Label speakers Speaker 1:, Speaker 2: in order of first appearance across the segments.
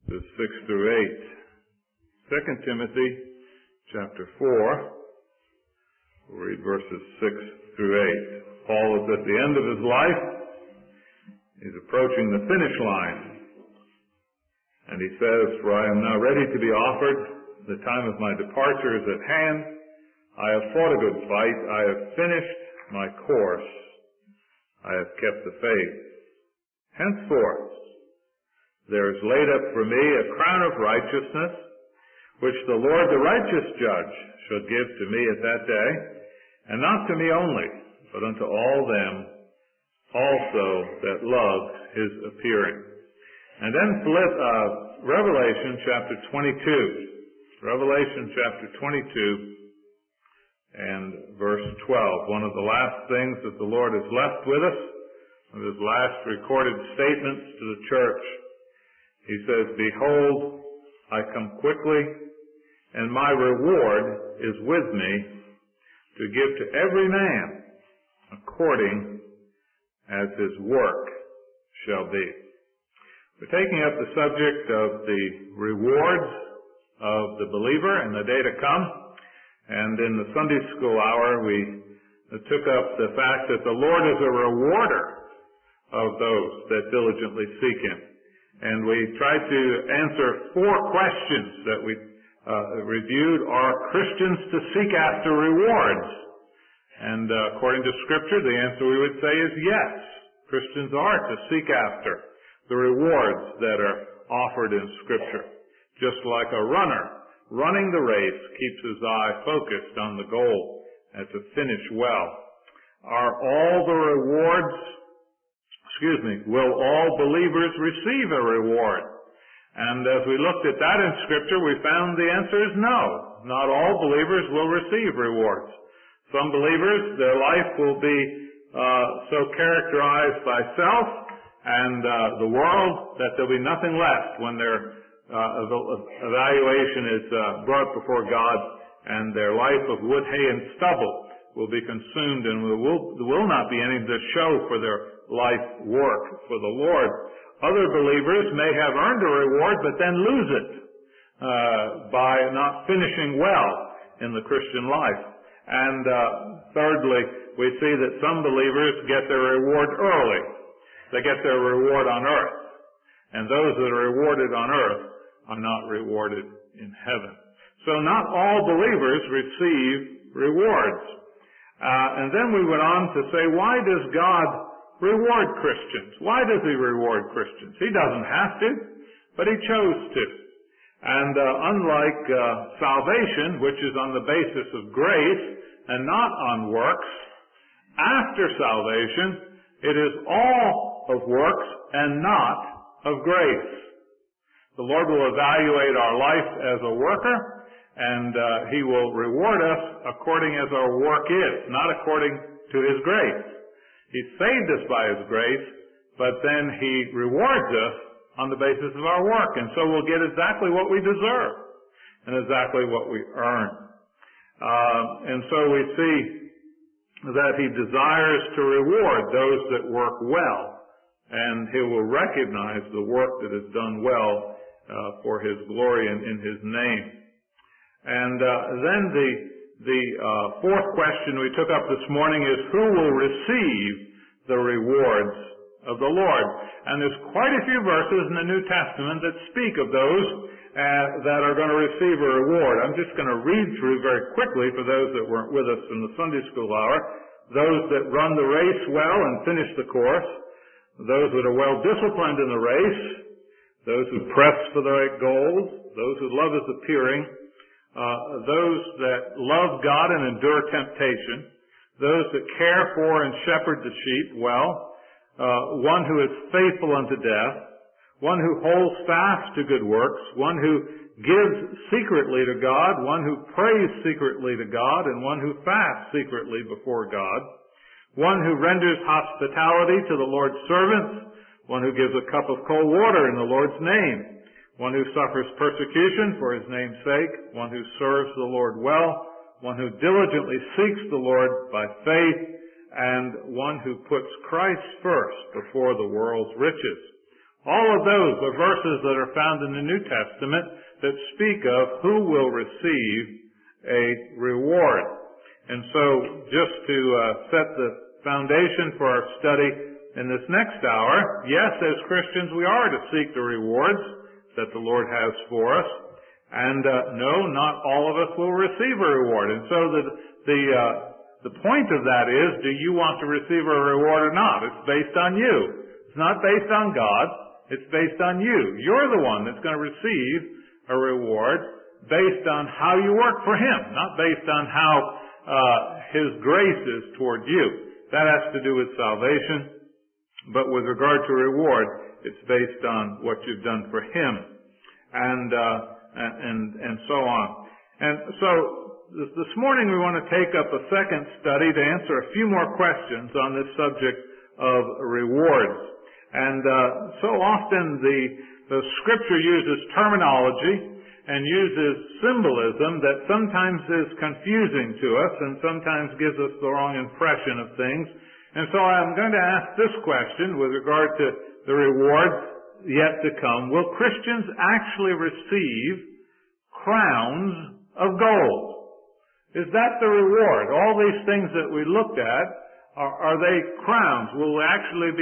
Speaker 1: verses 6 through 8. 2 Timothy chapter 4, we'll read verses 6 through 8. Paul is at the end of his life. He's approaching the finish line. And he says, "For I am now ready to be offered. The time of my departure is at hand. I have fought a good fight. I have finished my course. I have kept the faith. Henceforth, there is laid up for me a crown of righteousness, which the Lord, the righteous judge, shall give to me at that day, and not to me only, but unto all them also that love his appearing." And then Revelation chapter 22. Revelation chapter 22 and verse 12. One of the last things that the Lord has left with us, one of his last recorded statements to the church. He says, "Behold, I come quickly, and my reward is with me to give to every man according as his work shall be." We're taking up the subject of the rewards of the believer in the day to come. And in the Sunday school hour, we took up the fact that the Lord is a rewarder of those that diligently seek him. And we tried to answer 4 questions that we reviewed. Are Christians to seek after rewards? And according to Scripture, the answer we would say is yes. Christians are to seek after the rewards that are offered in Scripture. Just like a runner running the race keeps his eye focused on the goal and to finish well. Will all believers receive a reward? And as we looked at that in Scripture, we found the answer is no. Not all believers will receive rewards. Some believers, their life will be so characterized by self and the world that there'll be nothing left when their evaluation is brought before God, and their life of wood, hay, and stubble will be consumed, and there will not be any to show for their life work for the Lord. Other believers may have earned a reward, but then lose it by not finishing well in the Christian life. And thirdly, we see that some believers get their reward early. They get their reward on earth. And those that are rewarded on earth are not rewarded in heaven. So not all believers receive rewards. And then we went on to say, why does God reward Christians? Why does he reward Christians? He doesn't have to, but he chose to. And unlike salvation, which is on the basis of grace and not on works, after salvation, it is all of works and not of grace. The Lord will evaluate our life as a worker, and he will reward us according as our work is, not according to his grace. He saved us by his grace, but then he rewards us on the basis of our work, and so we'll get exactly what we deserve and exactly what we earn. And so we see that he desires to reward those that work well, and he will recognize the work that is done well for his glory and in his name. And then the fourth question we took up this morning is, who will receive the rewards of the Lord? And there's quite a few verses in the New Testament that speak of those that are going to receive a reward. I'm just going to read through very quickly for those that weren't with us in the Sunday school hour. Those that run the race well and finish the course. Those that are well disciplined in the race. Those who press for the right goals. Those who love his appearing. Those that love God and endure temptation. Those that care for and shepherd the sheep well. One who is faithful unto death. One who holds fast to good works. One who gives secretly to God. One who prays secretly to God. And one who fasts secretly before God. One who renders hospitality to the Lord's servants. One who gives a cup of cold water in the Lord's name. One who suffers persecution for his name's sake. One who serves the Lord well. One who diligently seeks the Lord by faith. And one who puts Christ first before the world's riches. All of those are verses that are found in the New Testament that speak of who will receive a reward. And so just to set the foundation for our study in this next hour, yes, as Christians we are to seek the rewards that the Lord has for us. And no, not all of us will receive a reward. And so the point of that is, do you want to receive a reward or not? It's based on you. It's not based on God. It's based on you. You're the one that's going to receive a reward based on how you work for Him, not based on how His grace is toward you. That has to do with salvation. But with regard to reward, it's based on what you've done for Him. And so on. And so this morning we want to take up a second study to answer a few more questions on this subject of rewards. And so often the Scripture uses terminology and uses symbolism that sometimes is confusing to us and sometimes gives us the wrong impression of things. And so I'm going to ask this question with regard to the rewards yet to come. Will Christians actually receive crowns of gold? Is that the reward? All these things that we looked at, are they crowns? Will we actually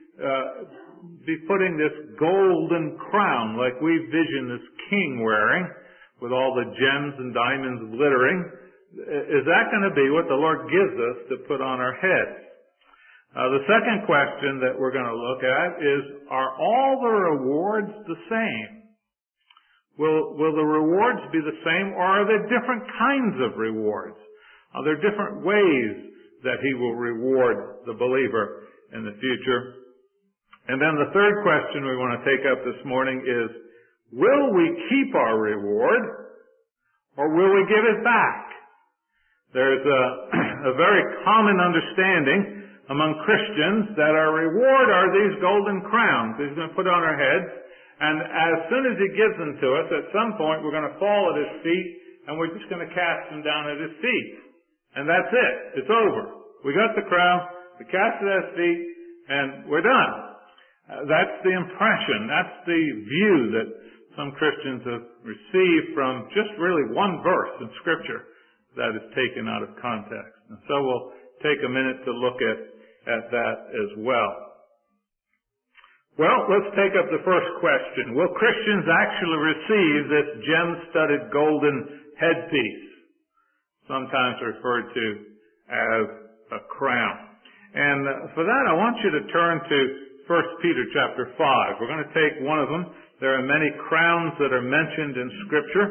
Speaker 1: be putting this golden crown like we vision this king wearing with all the gems and diamonds glittering? Is that going to be what the Lord gives us to put on our heads? The second question that we're going to look at is, are all the rewards the same? Will the rewards be the same, or are there different kinds of rewards? Are there different ways that He will reward the believer in the future? And then the third question we want to take up this morning is, will we keep our reward, or will we give it back? There's a very common understanding among Christians that our reward are these golden crowns He's going to put on our heads, and as soon as He gives them to us, at some point we're going to fall at His feet, and we're just going to cast them down at His feet. And that's it. It's over. We got the crown, we cast it at His feet, and we're done. That's the impression, that's the view that some Christians have received from just really one verse in Scripture that is taken out of context. And so we'll take a minute to look at that as well. Well, let's take up the first question. Will Christians actually receive this gem-studded golden headpiece, sometimes referred to as a crown? And for that, I want you to turn to 1 Peter chapter 5. We're going to take one of them. There are many crowns that are mentioned in Scripture.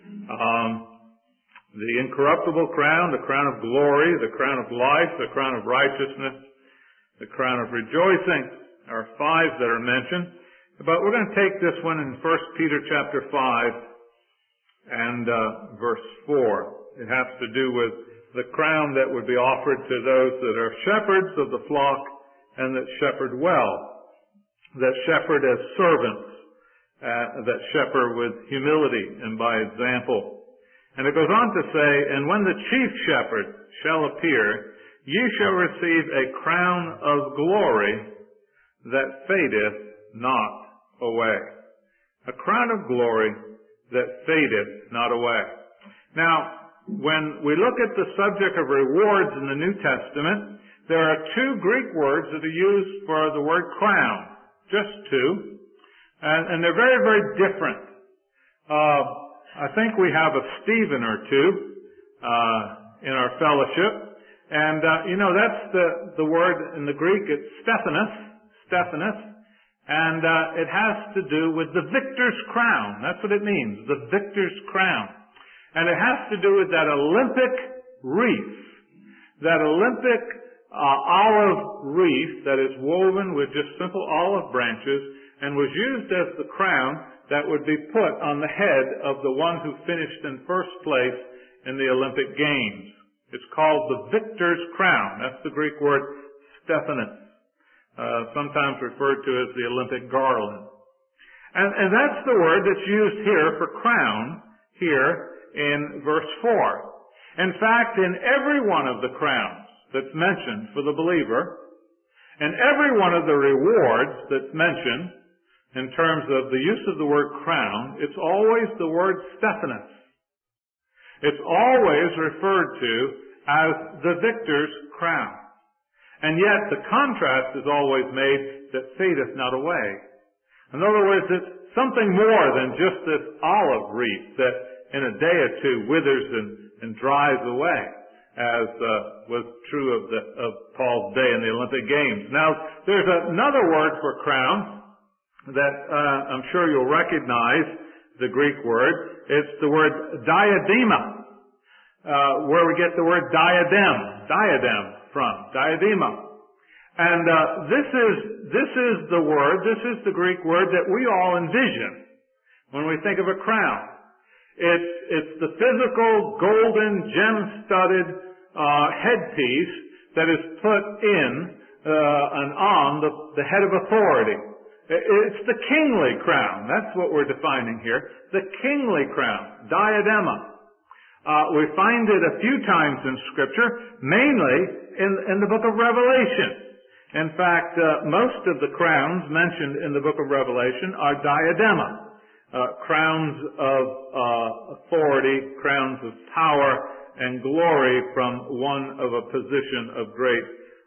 Speaker 1: The incorruptible crown, the crown of glory, the crown of life, the crown of righteousness, the crown of rejoicing are five that are mentioned. But we're going to take this one in 1 Peter chapter 5 and verse 4. It has to do with the crown that would be offered to those that are shepherds of the flock and that shepherd well, that shepherd as servants, that shepherd with humility and by example. And it goes on to say, and when the chief shepherd shall appear, ye shall receive a crown of glory that fadeth not away. A crown of glory that fadeth not away. Now, when we look at the subject of rewards in the New Testament, there are two Greek words that are used for the word crown. Just two. And they're very, very different. I think we have a Stephen or two in our fellowship. And, that's the word in the Greek. It's Stephanos. And it has to do with the victor's crown. That's what it means, the victor's crown. And it has to do with that Olympic wreath, that Olympic olive wreath that is woven with just simple olive branches and was used as the crown that would be put on the head of the one who finished in first place in the Olympic Games. It's called the victor's crown. That's the Greek word Stephanos, sometimes referred to as the Olympic garland. And that's the word that's used here for crown, here in verse 4. In fact, in every one of the crowns that's mentioned for the believer, and every one of the rewards that's mentioned, in terms of the use of the word crown, it's always the word Stephanos. It's always referred to as the victor's crown. And yet the contrast is always made that fadeth not away. In other words, it's something more than just this olive wreath that in a day or two withers and dries away, as was true of Paul's day in the Olympic Games. Now, there's another word for crown that I'm sure you'll recognize, the Greek word. It's the word diadema, where we get the word diadem from, diadema. And this is the word, this is the Greek word that we all envision when we think of a crown. It's the physical, golden, gem-studded headpiece that is put in and on the head of authority. It's the kingly crown. That's what we're defining here. The kingly crown, diadema. We find it a few times in Scripture, mainly in the book of Revelation. In fact, most of the crowns mentioned in the book of Revelation are diadema. Crowns of authority, crowns of power and glory from one of a position of great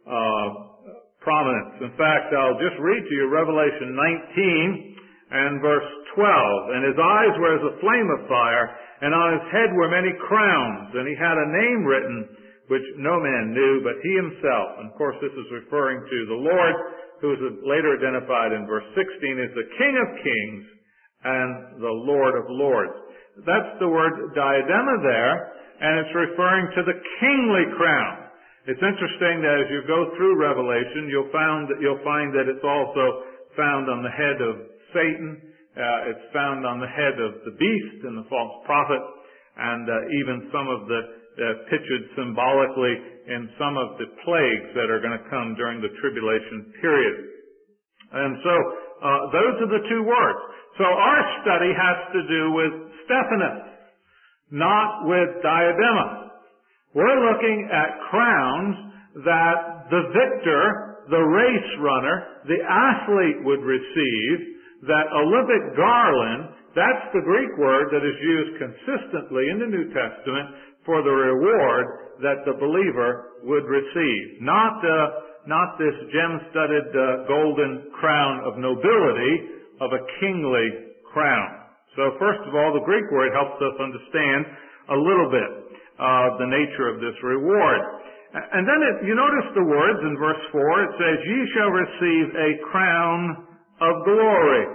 Speaker 1: prominence. In fact, I'll just read to you Revelation 19 and verse 12. And his eyes were as a flame of fire, and on his head were many crowns, and he had a name written which no man knew but he himself. And of course, this is referring to the Lord, who is later identified in verse 16 as the King of Kings and the Lord of Lords. That's the word diadema there, and it's referring to the kingly crown. It's interesting that as you go through Revelation, you'll find that it's also found on the head of Satan. It's found on the head of the beast and the false prophet, and even some of the pictured symbolically in some of the plagues that are going to come during the tribulation period. And so those are the two words. So our study has to do with Stephanos, not with diadema. We're looking at crowns that the victor, the race runner, the athlete would receive. That Olympic garland, that's the Greek word that is used consistently in the New Testament for the reward that the believer would receive. Not this gem-studded golden crown of nobility, of a kingly crown. So first of all, the Greek word helps us understand a little bit of the nature of this reward. And then you notice the words in verse 4, it says, ye shall receive a crown of glory.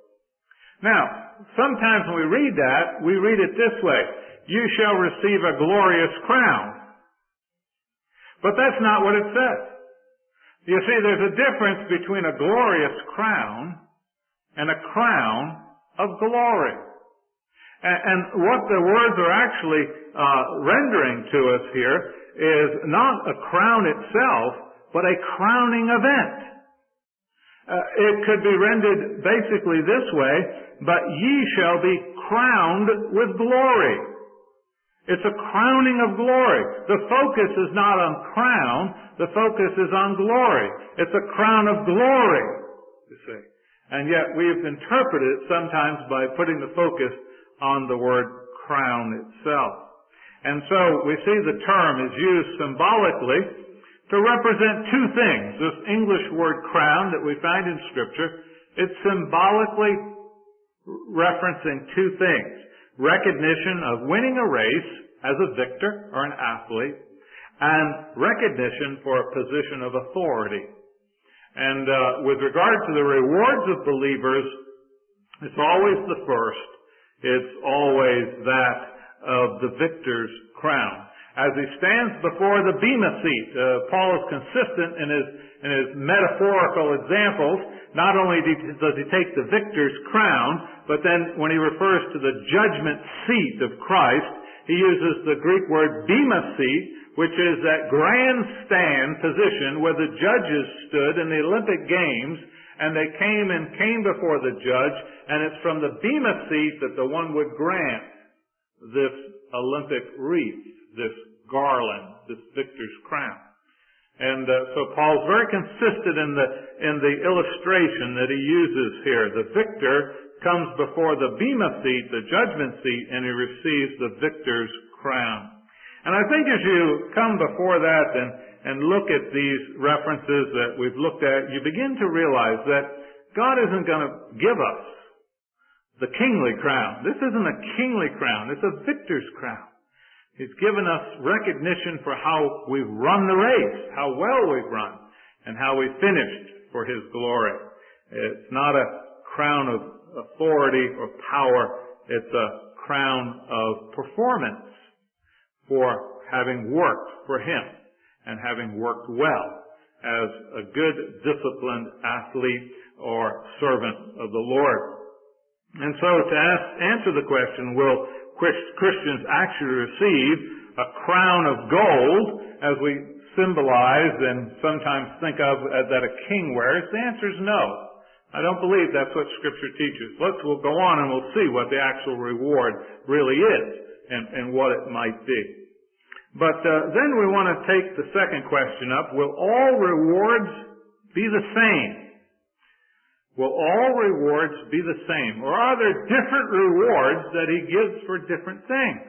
Speaker 1: Now, sometimes when we read it this way, you shall receive a glorious crown. But that's not what it says. You see, there's a difference between a glorious crown and a crown of glory. And what the words are actually rendering to us here is not a crown itself, but a crowning event. It could be rendered basically this way, but ye shall be crowned with glory. It's a crowning of glory. The focus is not on crown, the focus is on glory. It's a crown of glory, you see. And yet we've interpreted it sometimes by putting the focus on the word crown itself. And so we see the term is used symbolically to represent two things. This English word crown that we find in Scripture, it's symbolically referencing two things. Recognition of winning a race as a victor or an athlete, and recognition for a position of authority. And with regard to the rewards of believers, it's always the first. It's always that of the victor's crown. As he stands before the bema seat, Paul is consistent in his metaphorical examples. Not only does he take the victor's crown, but then when he refers to the judgment seat of Christ, he uses the Greek word bema seat, which is that grandstand position where the judges stood in the Olympic Games, and they came before the judge, and it's from the bema seat that the one would grant this Olympic wreath, this garland, this victor's crown. And so Paul's very consistent in the illustration that he uses here. The victor comes before the bema seat, the judgment seat, and he receives the victor's crown. And I think as you come before that and look at these references that we've looked at, you begin to realize that God isn't going to give us the kingly crown. This isn't a kingly crown. It's a victor's crown. He's given us recognition for how we've run the race, how well we've run, and how we finished for His glory. It's not a crown of authority or power. It's a crown of performance for having worked for Him and having worked well as a good, disciplined athlete or servant of the Lord. And so to answer the question, will Christians actually receive a crown of gold, as we symbolize and sometimes think of that a king wears? The answer is no. I don't believe that's what Scripture teaches. We'll go on and we'll see what the actual reward really is and what it might be. But then we want to take the second question up. Will all rewards be the same? Will all rewards be the same? Or are there different rewards that He gives for different things?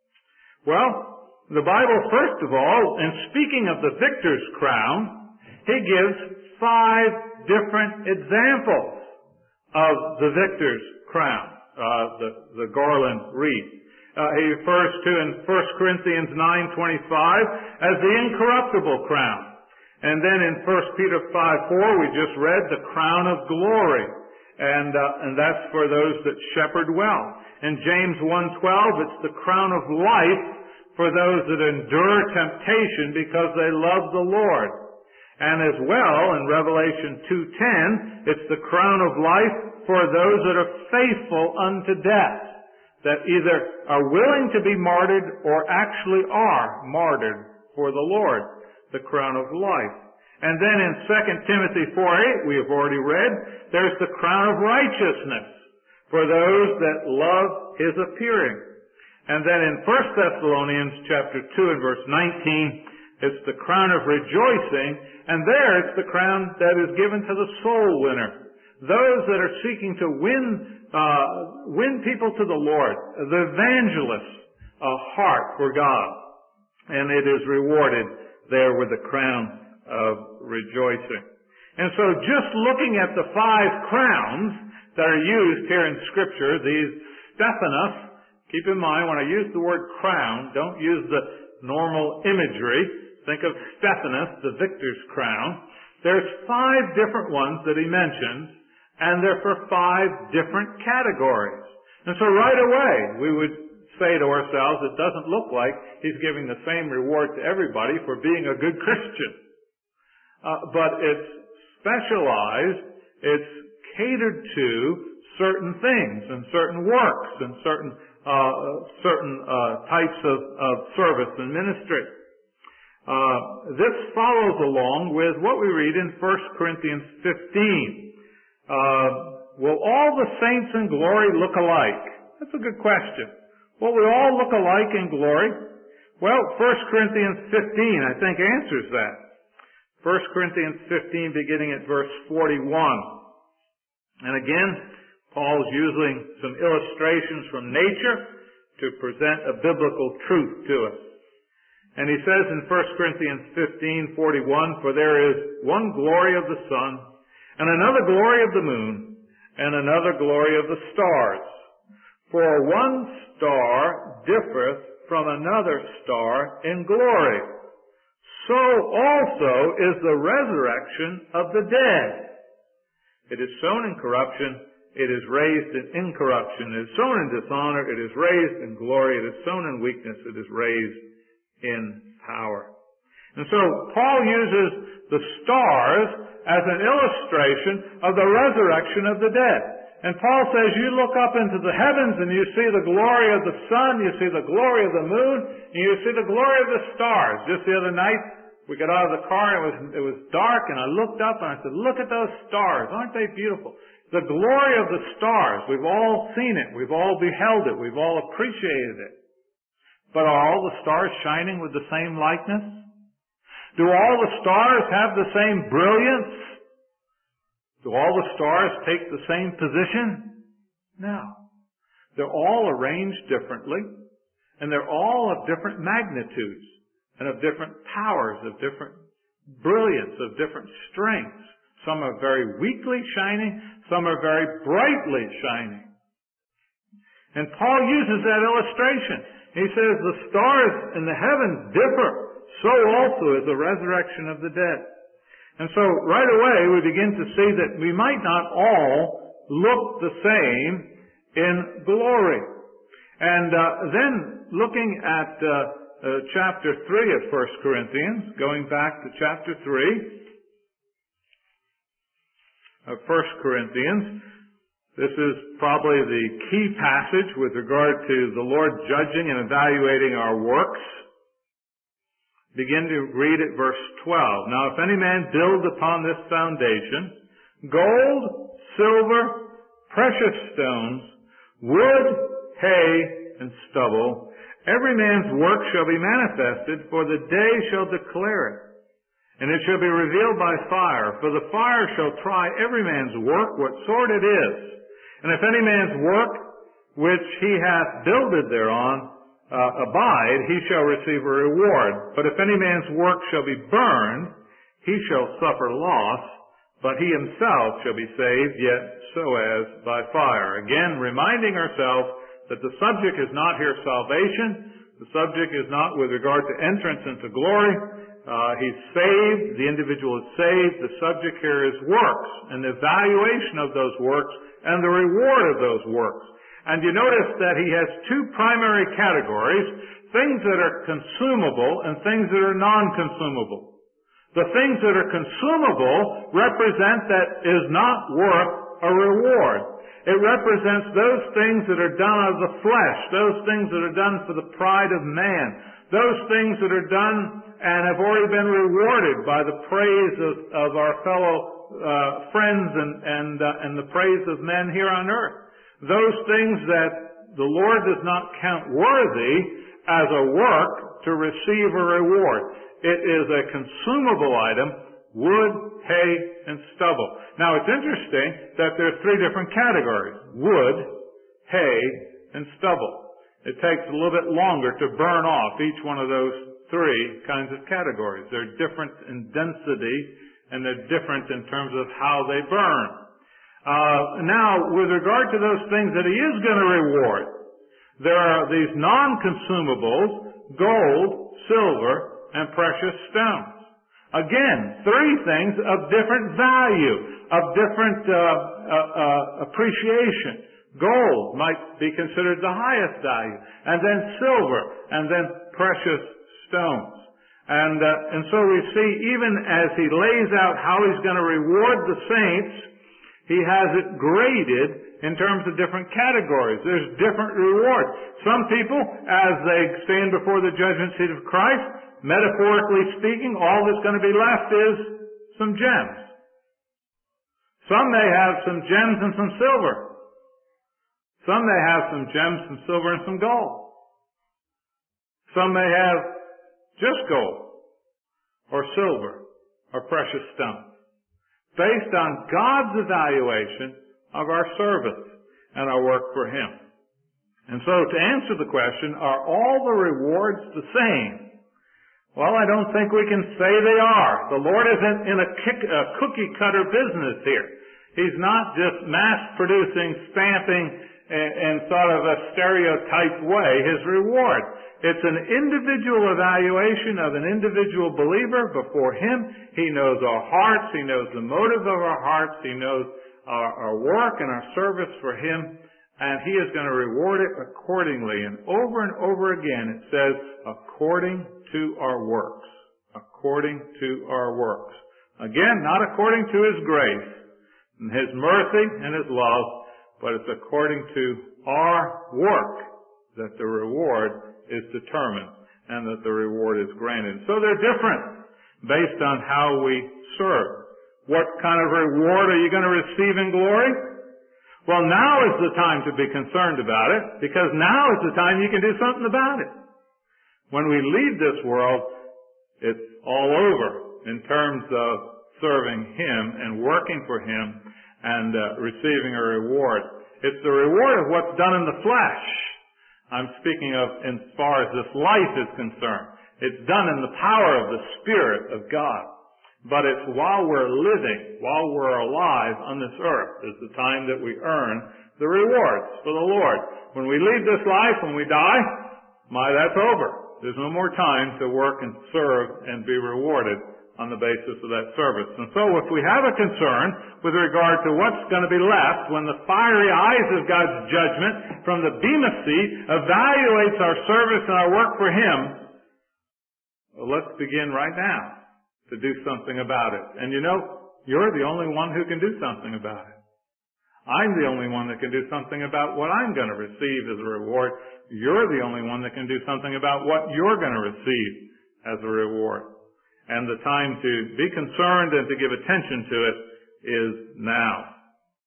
Speaker 1: Well, the Bible, first of all, in speaking of the victor's crown, He gives 5 different examples of the victor's crown, the garland wreath. He refers to in 1 Corinthians 9:25 as the incorruptible crown. And then in 1 Peter 5:4, we just read the crown of glory. And that's for those that shepherd well. In James 1:12, it's the crown of life for those that endure temptation because they love the Lord. And as well, in Revelation 2:10, it's the crown of life for those that are faithful unto death, that either are willing to be martyred or actually are martyred for the Lord. The crown of life. And then in 2 Timothy 4:8, we have already read, there's the crown of righteousness for those that love His appearing. And then in 1 Thessalonians chapter 2 and verse 19, it's the crown of rejoicing, and there it's the crown that is given to the soul winner. Those that are seeking to win people to the Lord, the evangelists, a heart for God. And it is rewarded there with the crown of rejoicing. And so just looking at the 5 crowns that are used here in Scripture, these Stephanos, keep in mind when I use the word crown, don't use the normal imagery. Think of Stephanos, the victor's crown. There's 5 different ones that he mentions, and they're for 5 different categories. And so right away we would say to ourselves, it doesn't look like he's giving the same reward to everybody for being a good Christian. But it's specialized, it's catered to certain things and certain works and certain types of service and ministry. This follows along with what we read in 1 Corinthians 15. Will all the saints in glory look alike? That's a good question. Will we all look alike in glory? Well, 1 Corinthians 15, I think, answers that. 1 Corinthians 15, beginning at verse 41. And again, Paul's using some illustrations from nature to present a biblical truth to us. And he says in 1 Corinthians 15:41, for there is one glory of the sun, and another glory of the moon, and another glory of the stars. For one star differeth from another star in glory. So also is the resurrection of the dead. It is sown in corruption, it is raised in incorruption. It is sown in dishonor, it is raised in glory. It is sown in weakness, it is raised in power. And so Paul uses the stars as an illustration of the resurrection of the dead. And Paul says, you look up into the heavens and you see the glory of the sun, you see the glory of the moon, and you see the glory of the stars. Just the other night, we got out of the car and it was dark, and I looked up and I said, look at those stars. Aren't they beautiful? The glory of the stars. We've all seen it. We've all beheld it. We've all appreciated it. But are all the stars shining with the same likeness? Do all the stars have the same brilliance? Do all the stars take the same position? No. They're all arranged differently, and they're all of different magnitudes, and of different powers, of different brilliance, of different strengths. Some are very weakly shining, some are very brightly shining. And Paul uses that illustration. He says the stars in the heavens differ, so also is the resurrection of the dead. And so right away we begin to see that we might not all look the same in glory. And then looking at chapter 3 of 1 Corinthians, going back to chapter 3 of 1 Corinthians, this is probably the key passage with regard to the Lord judging and evaluating our works. Begin to read at verse 12. Now if any man build upon this foundation, gold, silver, precious stones, wood, hay, and stubble, every man's work shall be manifested, for the day shall declare it. And it shall be revealed by fire, for the fire shall try every man's work, what sort it is. And if any man's work which he hath builded thereon abide, he shall receive a reward. But if any man's work shall be burned, he shall suffer loss, but he himself shall be saved, yet so as by fire. Again, reminding ourselves that the subject is not here salvation. The subject is not with regard to entrance into glory. He's saved. The individual is saved. The subject here is works and the evaluation of those works and the reward of those works. And you notice that he has two primary categories, things that are consumable and things that are non-consumable. The things that are consumable represent that is not worth a reward. It represents those things that are done of the flesh, those things that are done for the pride of man, those things that are done and have already been rewarded by the praise of our fellow friends and the praise of men here on earth. Those things that the Lord does not count worthy as a work to receive a reward. It is a consumable item, wood, hay, and stubble. Now it's interesting that there are three different categories: wood, hay, and stubble. It takes a little bit longer to burn off each one of those three kinds of categories. They're different in density and they're different in terms of how they burn. Now, with regard to those things that he is going to reward, there are these non-consumables: gold, silver, and precious stones. Again, three things of different value, of different appreciation. Gold might be considered the highest value, and then silver, and then precious stones. And so we see, even as he lays out how he's going to reward the saints, he has it graded in terms of different categories. There's different rewards. Some people, as they stand before the judgment seat of Christ, metaphorically speaking, all that's going to be left is some gems. Some may have some gems and some silver. Some may have some gems, some silver, and some gold. Some may have just gold or silver or precious stones, based on God's evaluation of our service and our work for Him. And so to answer the question, are all the rewards the same? Well, I don't think we can say they are. The Lord isn't in a cookie-cutter business here. He's not just mass-producing, stamping in sort of a stereotyped way His reward. It's an individual evaluation of an individual believer before Him. He knows our hearts. He knows the motive of our hearts. He knows our work and our service for Him. And He is going to reward it accordingly. And over again it says, according to our works. According to our works. Again, not according to His grace and His mercy and His love, but it's according to our work that the reward is determined and that the reward is granted. So they're different based on how we serve. What kind of reward are you going to receive in glory? Well, now is the time to be concerned about it, because now is the time you can do something about it. When we leave this world, It's all over in terms of serving Him and working for Him and receiving a reward. It's the reward of what's done in the flesh. I'm speaking of as far as this life is concerned. It's done in the power of the Spirit of God. But it's while we're living, while we're alive on this earth, is the time that we earn the rewards for the Lord. When we leave this life, when we die, that's over. There's no more time to work and serve and be rewarded on the basis of that service. And so if we have a concern with regard to what's going to be left when the fiery eyes of God's judgment from the Bema seat evaluates our service and our work for Him, well, let's begin right now to do something about it. And you know, you're the only one who can do something about it. I'm the only one that can do something about what I'm going to receive as a reward. You're the only one that can do something about what you're going to receive as a reward. And the time to be concerned and to give attention to it is now.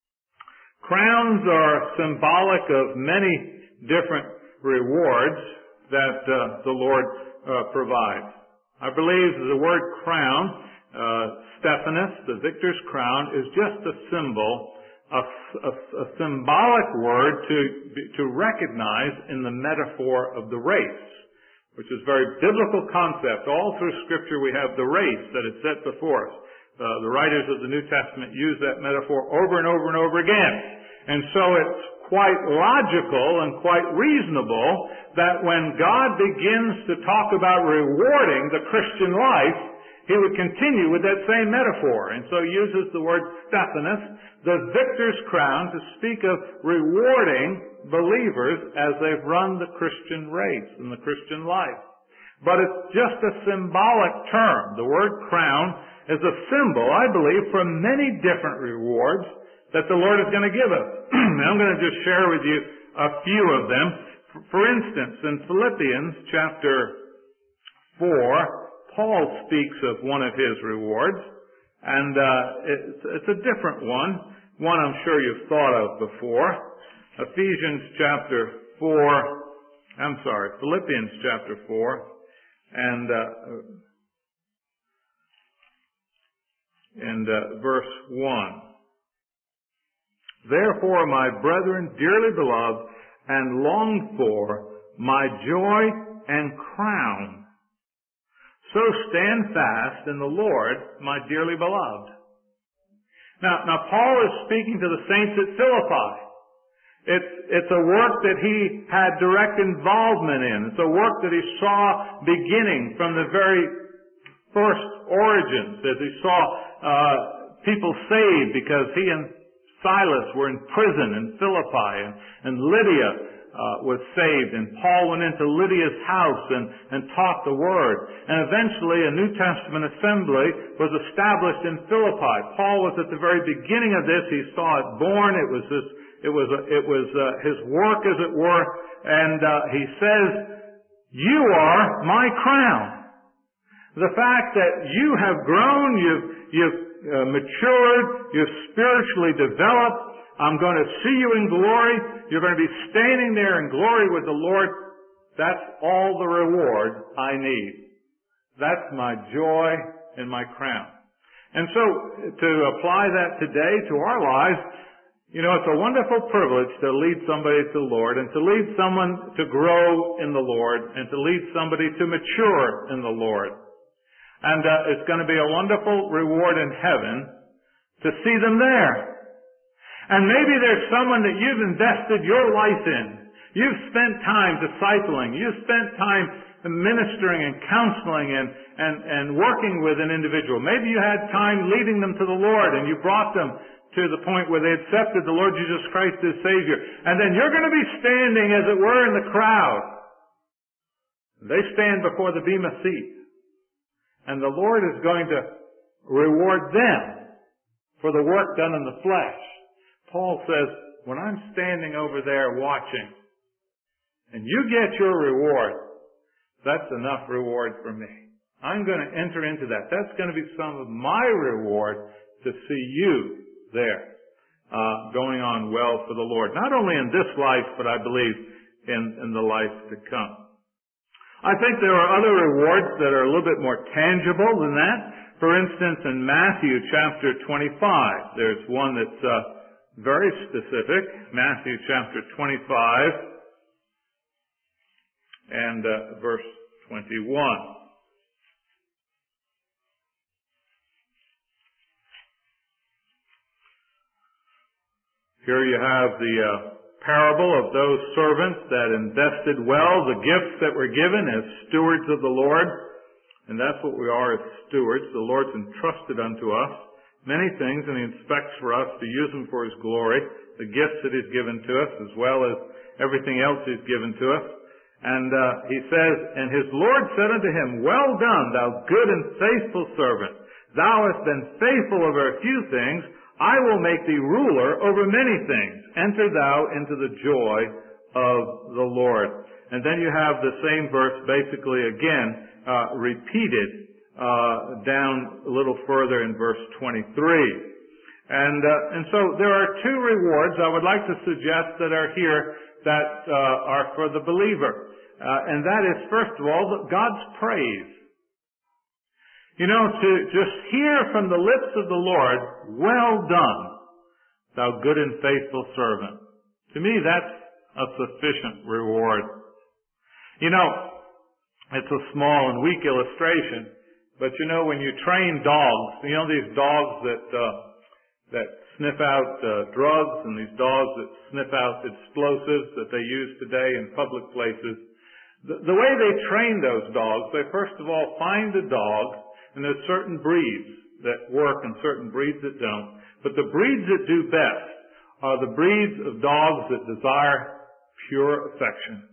Speaker 1: Crowns are symbolic of many different rewards that the Lord provides. I believe the word crown, Stephanos, the victor's crown, is just a symbol, a symbolic word to recognize in the metaphor of the race, which is a very biblical concept. All through Scripture we have the race that is set before us. The writers of the New Testament use that metaphor over and over and over again. And so it's quite logical and quite reasonable that when God begins to talk about rewarding the Christian life, He would continue with that same metaphor. And so He uses the word Stephanos, the victor's crown, to speak of rewarding believers as they've run the Christian race and the Christian life. But it's just a symbolic term. The word crown is a symbol, I believe, for many different rewards that the Lord is going to give us. I'm going to just share with you a few of them. For instance, in Philippians chapter 4, Paul speaks of one of his rewards, and it's a different one I'm sure you've thought of before. Philippians chapter 4, and verse 1. Therefore, my brethren, dearly beloved and longed for, my joy and crown, so stand fast in the Lord, my dearly beloved. Now Paul is speaking to the saints at Philippi. It's a work that he had direct involvement in. It's a work that he saw beginning from the very first origins, as he saw people saved because he and Silas were in prison in Philippi, and Lydia was saved, and Paul went into Lydia's house and taught the Word. And eventually a New Testament assembly was established in Philippi. Paul was at the very beginning of this. He saw it born. It was his work, as it were. And he says, "You are my crown." The fact that you have grown, you've matured, you've spiritually developed, I'm going to see you in glory, you're going to be standing there in glory with the Lord, that's all the reward I need. That's my joy and my crown. And so, to apply that today to our lives, you know, it's a wonderful privilege to lead somebody to the Lord, and to lead someone to grow in the Lord, and to lead somebody to mature in the Lord. And it's going to be a wonderful reward in heaven to see them there. And maybe there's someone that you've invested your life in. You've spent time discipling. You've spent time ministering and counseling and working with an individual. Maybe you had time leading them to the Lord, and you brought them to the point where they accepted the Lord Jesus Christ as Savior. And then you're going to be standing, as it were, in the crowd. They stand before the Bema seat. And the Lord is going to reward them for the work done in the flesh. Paul says, when I'm standing over there watching, and you get your reward, that's enough reward for me. I'm going to enter into that. That's going to be some of my reward to see you there, going on well for the Lord. Not only in this life, but I believe in the life to come. I think there are other rewards that are a little bit more tangible than that. For instance, in Matthew chapter 25, there's one that's very specific. Matthew chapter 25 and verse 21. Here you have the parable of those servants that invested well the gifts that were given as stewards of the Lord. And that's what we are as stewards. The Lord's entrusted unto us many things, and He expects for us to use them for His glory, the gifts that He's given to us, as well as everything else He's given to us. And He says, and His Lord said unto him, Well done, thou good and faithful servant. Thou hast been faithful over a few things. I will make thee ruler over many things. Enter thou into the joy of the Lord. And then you have the same verse basically again repeated down a little further in verse 23. And so there are two rewards I would like to suggest that are here that are for the believer. And that is, first of all, God's praise. You know, to just hear from the lips of the Lord, well done, thou good and faithful servant. To me, that's a sufficient reward. You know, it's a small and weak illustration, but you know, when you train dogs, you know these dogs that sniff out drugs and these dogs that sniff out explosives that they use today in public places, the way they train those dogs, they first of all find a dog. And there's certain breeds that work and certain breeds that don't. But the breeds that do best are the breeds of dogs that desire pure affection.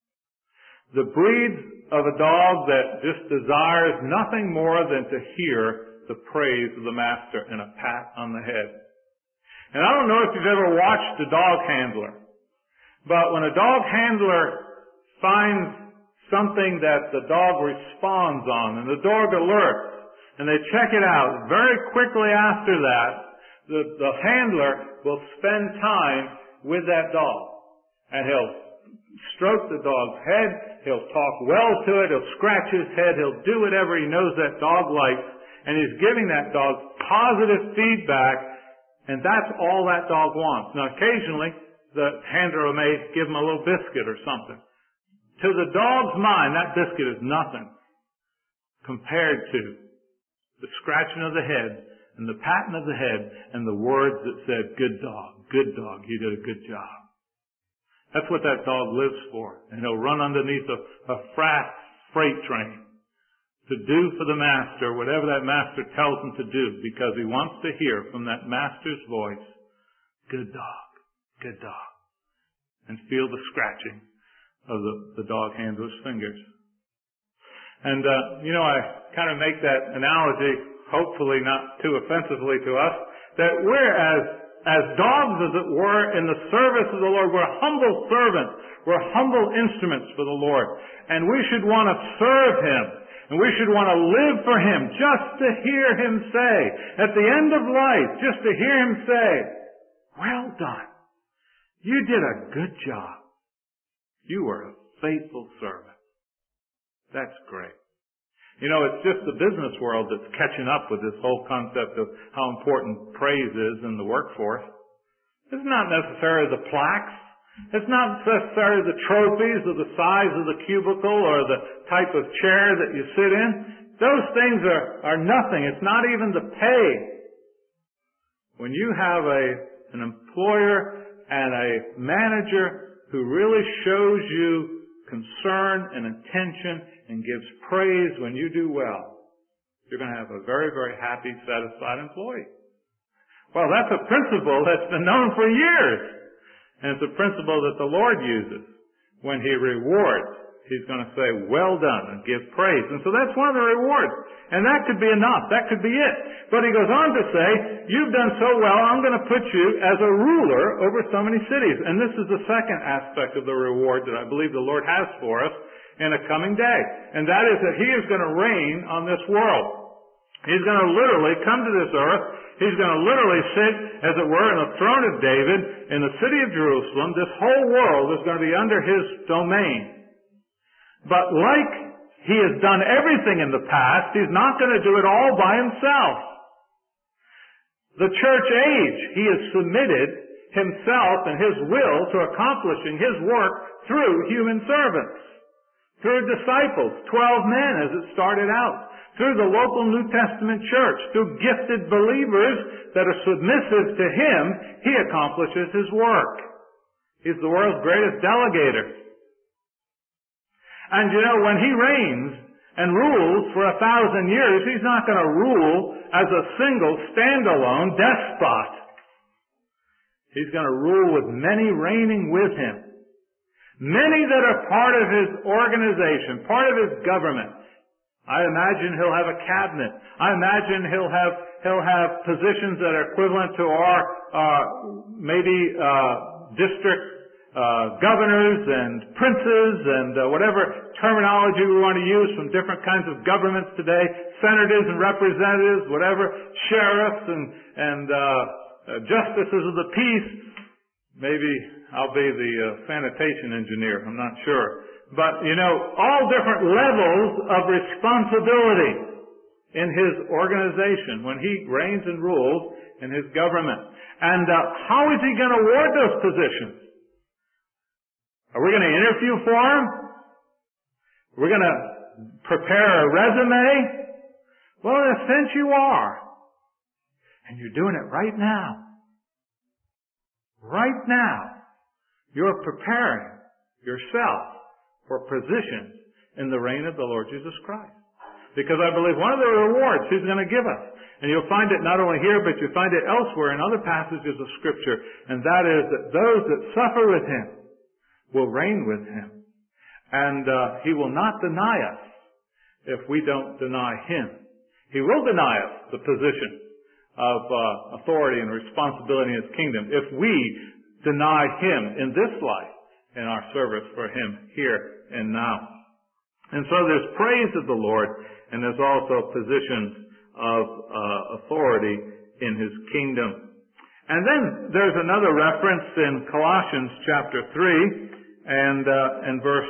Speaker 1: The breeds of a dog that just desires nothing more than to hear the praise of the master and a pat on the head. And I don't know if you've ever watched a dog handler, but when a dog handler finds something that the dog responds on, and the dog alerts, and they check it out. Very quickly after that, the handler will spend time with that dog. And he'll stroke the dog's head, he'll talk well to it, he'll scratch his head, he'll do whatever he knows that dog likes, and he's giving that dog positive feedback, and that's all that dog wants. Now occasionally, the handler may give him a little biscuit or something. To the dog's mind, that biscuit is nothing compared to the scratching of the head and the patting of the head and the words that said, good dog, you did a good job. That's what that dog lives for. And he'll run underneath a fast freight train to do for the master whatever that master tells him to do, because he wants to hear from that master's voice, good dog, and feel the scratching of the dog handler's fingers. And, I kind of make that analogy, hopefully not too offensively to us, that we're as dogs, as it were, in the service of the Lord. We're humble servants. We're humble instruments for the Lord. And we should want to serve Him. And we should want to live for Him, just to hear Him say, at the end of life, just to hear Him say, well done. You did a good job. You were a faithful servant. That's great. You know, it's just the business world that's catching up with this whole concept of how important praise is in the workforce. It's not necessarily the plaques. It's not necessarily the trophies or the size of the cubicle or the type of chair that you sit in. Those things are nothing. It's not even the pay. When you have an employer and a manager who really shows you concern and attention and gives praise when you do well, you're going to have a very, very happy, satisfied employee. Well, that's a principle that's been known for years. And it's a principle that the Lord uses. When He rewards, He's going to say, well done, and give praise. And so that's one of the rewards. And that could be enough. That could be it. But He goes on to say, you've done so well, I'm going to put you as a ruler over so many cities. And this is the second aspect of the reward that I believe the Lord has for us in a coming day. And that is that He is going to reign on this world. He's going to literally come to this earth. He's going to literally sit, as it were, in the throne of David in the city of Jerusalem. This whole world is going to be under His domain. But like he has done everything in the past, he's not going to do it all by himself. The church age, he has submitted himself and his will to accomplishing his work through human servants, through disciples, 12 men as it started out, through the local New Testament church, through gifted believers that are submissive to him, he accomplishes his work. He's the world's greatest delegator. And when he reigns and rules for 1,000 years, he's not going to rule as a single, standalone despot. He's going to rule with many reigning with him. Many that are part of his organization, part of his government. I imagine he'll have a cabinet. I imagine he'll have positions that are equivalent to our district governors and princes and whatever terminology we want to use from different kinds of governments today, senators and representatives, whatever, sheriffs and justices of the peace. Maybe I'll be the sanitation engineer. I'm not sure. But, all different levels of responsibility in his organization when he reigns and rules in his government. And how is he going to award those positions? Are we going to interview for him? We're going to prepare a resume? Well, in a sense you are. And you're doing it right now. Right now. You're preparing yourself for positions in the reign of the Lord Jesus Christ. Because I believe one of the rewards He's going to give us, and you'll find it not only here, but you'll find it elsewhere in other passages of Scripture, and that is that those that suffer with Him will reign with Him. And He will not deny us if we don't deny Him. He will deny us the position of authority and responsibility in His kingdom if we deny Him in this life in our service for Him here and now. And so there's praise of the Lord, and there's also positions of authority in His kingdom. And then there's another reference in Colossians chapter 3 and verse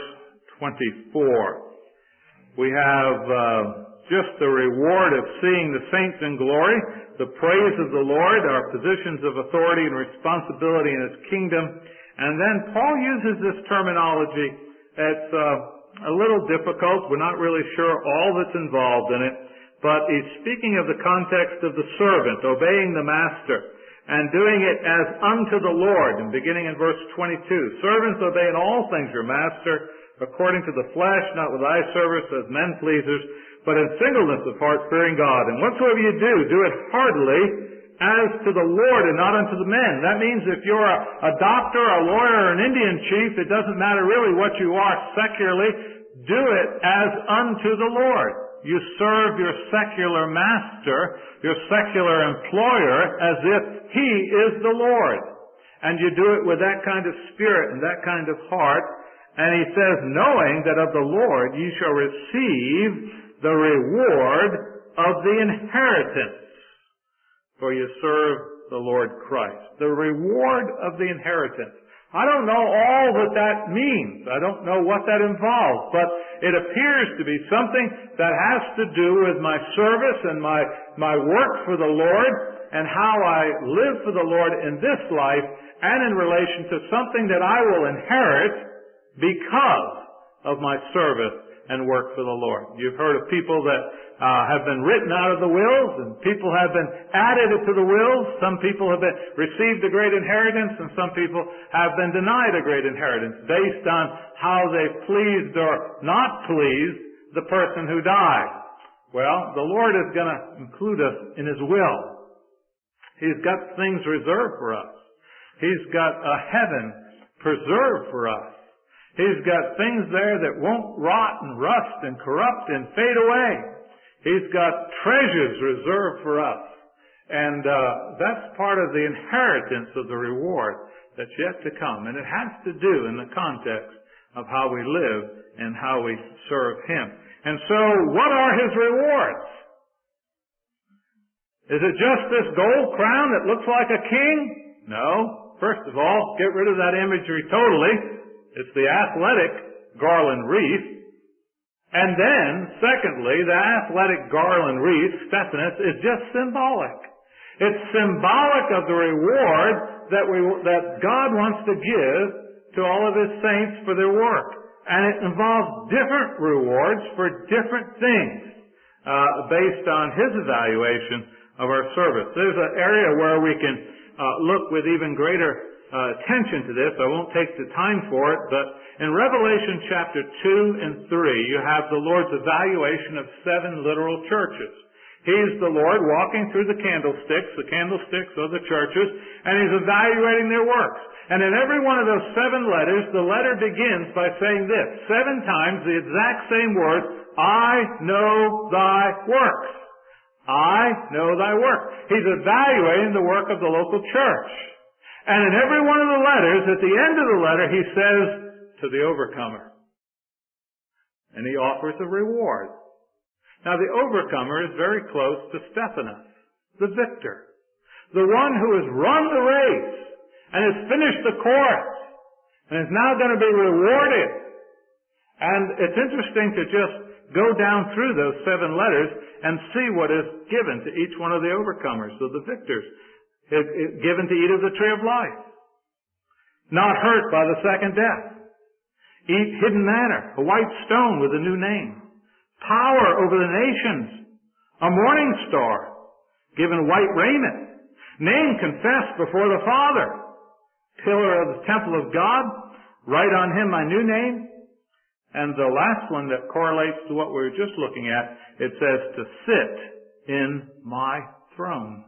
Speaker 1: 24. We have just the reward of seeing the saints in glory, the praise of the Lord, our positions of authority and responsibility in His kingdom. And then Paul uses this terminology. It's a little difficult. We're not really sure all that's involved in it. But he's speaking of the context of the servant, obeying the master, and doing it as unto the Lord. And beginning in verse 22, servants, obey in all things your master, according to the flesh, not with eye service as men pleasers, but in singleness of heart, fearing God. And whatsoever you do it heartily as to the Lord and not unto the men. That means if you're a doctor, a lawyer, or an Indian chief, it doesn't matter really what you are secularly. Do it as unto the Lord. You serve your secular master, your secular employer, as if He is the Lord. And you do it with that kind of spirit and that kind of heart. And he says, knowing that of the Lord ye shall receive the reward of the inheritance. For you serve the Lord Christ. The reward of the inheritance. I don't know all that means. I don't know what that involves. But it appears to be something that has to do with my service and my work for the Lord and how I live for the Lord in this life and in relation to something that I will inherit because of my service and work for the Lord. You've heard of people that have been written out of the wills, and people have been added to the wills. Some people have received a great inheritance, and some people have been denied a great inheritance based on how they pleased or not pleased the person who died. Well, the Lord is going to include us in His will. He's got things reserved for us. He's got a heaven preserved for us. He's got things there that won't rot and rust and corrupt and fade away. He's got treasures reserved for us. And that's part of the inheritance of the reward that's yet to come. And it has to do in the context of how we live and how we serve Him. And so, what are His rewards? Is it just this gold crown that looks like a king? No. First of all, get rid of that imagery totally. It's the athletic garland wreath. And then, secondly, the athletic garland wreath, Stephanos, is just symbolic. It's symbolic of the reward that God wants to give to all of His saints for their work. And it involves different rewards for different things, based on His evaluation of our service. There's an area where we can look with even greater attention to this. I won't take the time for it, but in Revelation chapter 2 and 3, you have the Lord's evaluation of 7 literal churches. He's the Lord walking through the candlesticks of the churches, and He's evaluating their works. And in every one of those 7 letters, the letter begins by saying this, 7 times the exact same words, I know thy works. I know thy works. He's evaluating the work of the local church. And in every one of the letters, at the end of the letter, He says, to the overcomer. And He offers a reward. Now, the overcomer is very close to Stephanos, the victor, the one who has run the race and has finished the course and is now going to be rewarded. And it's interesting to just go down through those 7 letters and see what is given to each one of the overcomers, of the victors. Given to eat of the tree of life. Not hurt by the second death. Eat hidden manna, a white stone with a new name. Power over the nations. A morning star. Given white raiment. Name confessed before the Father. Pillar of the temple of God. Write on him my new name. And the last one that correlates to what we were just looking at, it says to sit in my throne.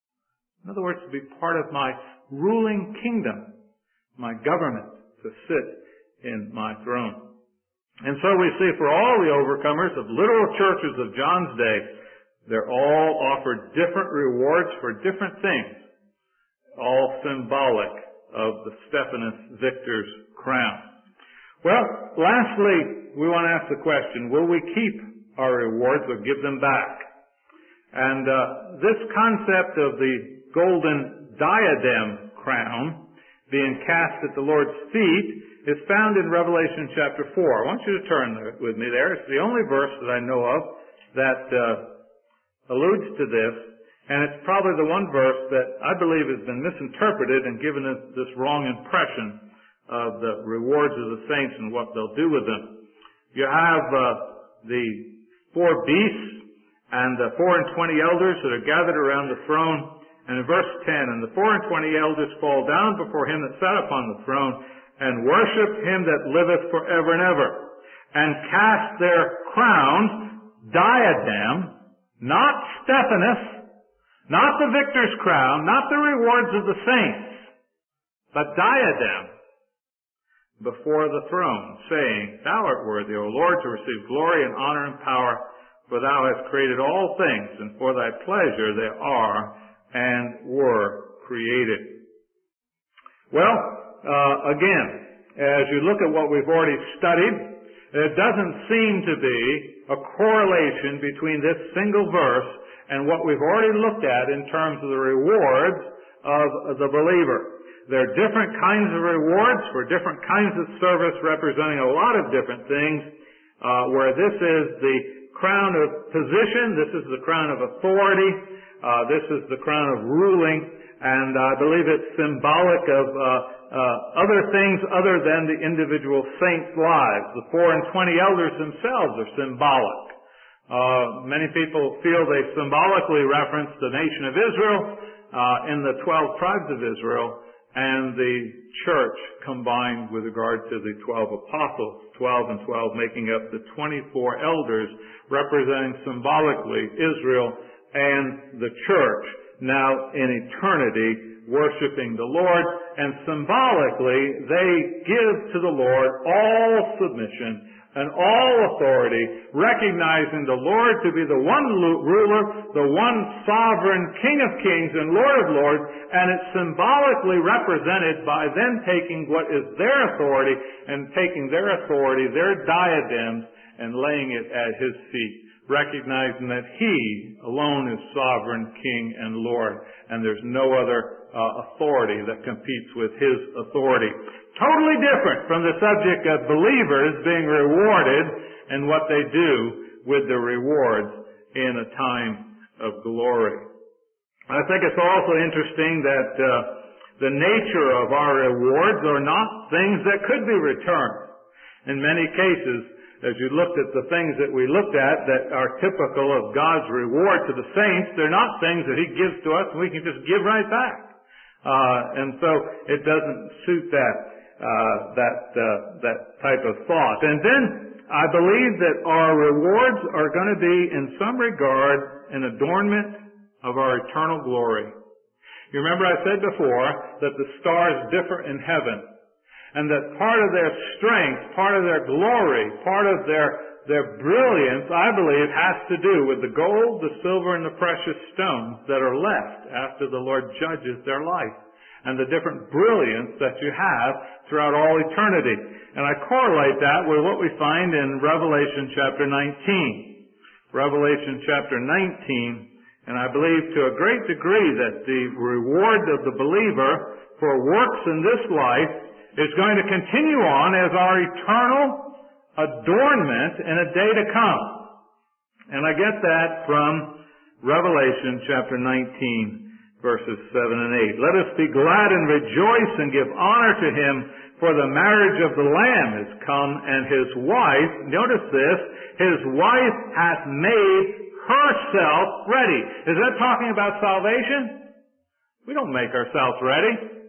Speaker 1: In other words, to be part of my ruling kingdom, my government, to sit in my throne. And so we see for all the overcomers of literal churches of John's day, they're all offered different rewards for different things, all symbolic of the Stephanos victor's crown. Well, lastly, we want to ask the question, will we keep our rewards or give them back? And this concept of the golden diadem crown being cast at the Lord's feet is found in Revelation chapter 4. I want you to turn with me there. It's the only verse that I know of that alludes to this, and it's probably the one verse that I believe has been misinterpreted and given this wrong impression of the rewards of the saints and what they'll do with them. You have the 4 beasts and the 24 elders that are gathered around the throne. And in verse 10, and the 24 elders fall down before him that sat upon the throne, and worship him that liveth forever and ever, and cast their crowns, diadem, not Stephanos, not the victor's crown, not the rewards of the saints, but diadem, before the throne, saying, Thou art worthy, O Lord, to receive glory and honor and power, for thou hast created all things, and for thy pleasure they are and were created. Well, again, as you look at what we've already studied, there doesn't seem to be a correlation between this single verse and what we've already looked at in terms of the rewards of the believer. There are different kinds of rewards for different kinds of service representing a lot of different things, where this is the crown of position, this is the crown of authority, this is the crown of ruling, and I believe it's symbolic of other things other than the individual saints' lives. The 24 elders themselves are symbolic. Many people feel they symbolically reference the nation of Israel in the 12 tribes of Israel and the church combined with regard to the 12 apostles, 12 and 12 making up the 24 elders representing symbolically Israel and the church now in eternity worshiping the Lord, and symbolically they give to the Lord all submission and all authority, recognizing the Lord to be the one ruler, the one sovereign King of kings and Lord of lords, and it's symbolically represented by them taking what is their authority and taking their authority, their diadems, and laying it at His feet, recognizing that He alone is sovereign King and Lord, and there's no other authority that competes with His authority. Totally different from the subject of believers being rewarded and what they do with the rewards in a time of glory. I think it's also interesting that the nature of our rewards are not things that could be returned. In many cases, as you looked at the things that we looked at that are typical of God's reward to the saints, they're not things that He gives to us and we can just give right back. And so it doesn't suit that type of thought. And then I believe that our rewards are going to be, in some regard, an adornment of our eternal glory. You remember I said before that the stars differ in heaven, and that part of their strength, part of their glory, part of their brilliance, I believe, has to do with the gold, the silver, and the precious stones that are left after the Lord judges their life, and the different brilliance that you have throughout all eternity. And I correlate that with what we find in Revelation chapter 19. Revelation chapter 19, and I believe to a great degree that the reward of the believer for works in this life is going to continue on as our eternal adornment in a day to come. And I get that from Revelation chapter 19, verses 7 and 8. Let us be glad and rejoice and give honor to Him, for the marriage of the Lamb is come, and His wife, notice this, His wife hath made herself ready. Is that talking about salvation? We don't make ourselves ready.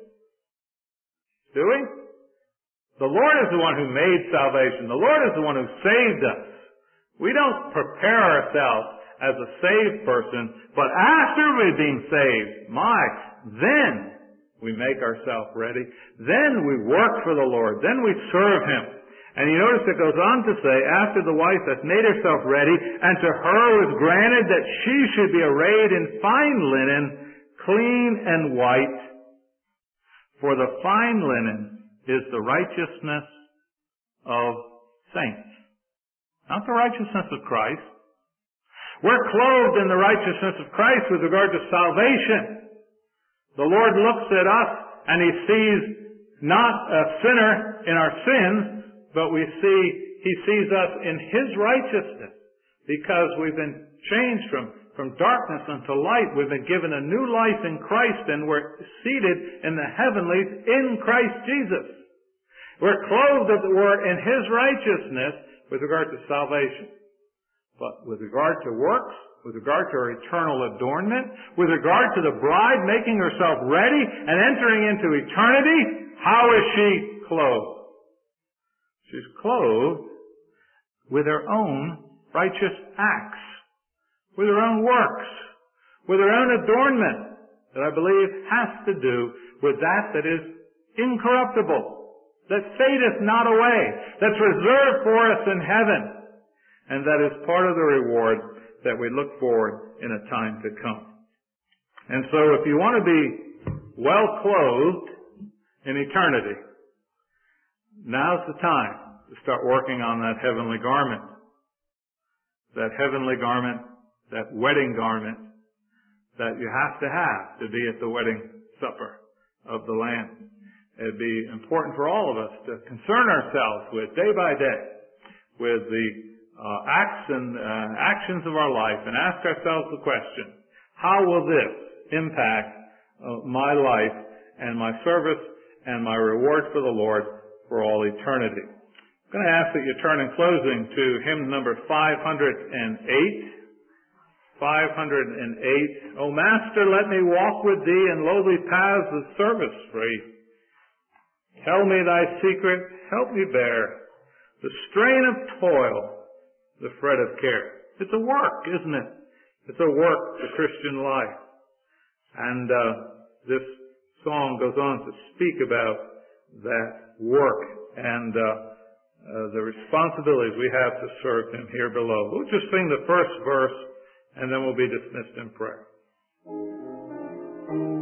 Speaker 1: Do we? The Lord is the one who made salvation. The Lord is the one who saved us. We don't prepare ourselves as a saved person, but after we've been saved, then we make ourselves ready. Then we work for the Lord. Then we serve Him. And you notice it goes on to say, after the wife hath made herself ready, and to her was granted that she should be arrayed in fine linen, clean and white. For the fine linen is the righteousness of saints. Not the righteousness of Christ. We're clothed in the righteousness of Christ with regard to salvation. The Lord looks at us and He sees not a sinner in our sins, but He sees us in His righteousness because we've been changed from darkness unto light. We've been given a new life in Christ, and we're seated in the heavenlies in Christ Jesus. We're clothed, as it were, in His righteousness with regard to salvation. But with regard to works, with regard to our eternal adornment, with regard to the bride making herself ready and entering into eternity, how is she clothed? She's clothed with her own righteous acts, with her own works, with her own adornment that I believe has to do with that is incorruptible, that fadeth not away, that's reserved for us in heaven, and that is part of the reward that we look forward in a time to come. And so if you want to be well clothed in eternity, now's the time to start working on that heavenly garment. That heavenly garment, that wedding garment that you have to be at the wedding supper of the Lamb. It'd be important for all of us to concern ourselves with, day by day, with the acts and actions of our life, and ask ourselves the question, how will this impact my life and my service and my reward for the Lord for all eternity? I'm going to ask that you turn in closing to hymn number 508. 508. O Master, let me walk with Thee in lowly paths of service free. Tell me Thy secret, help me bear the strain of toil, the fret of care. It's a work, isn't it? It's a work, the Christian life. And this song goes on to speak about that work and the responsibilities we have to serve Him here below. We'll just sing the first verse, and then we'll be dismissed in prayer.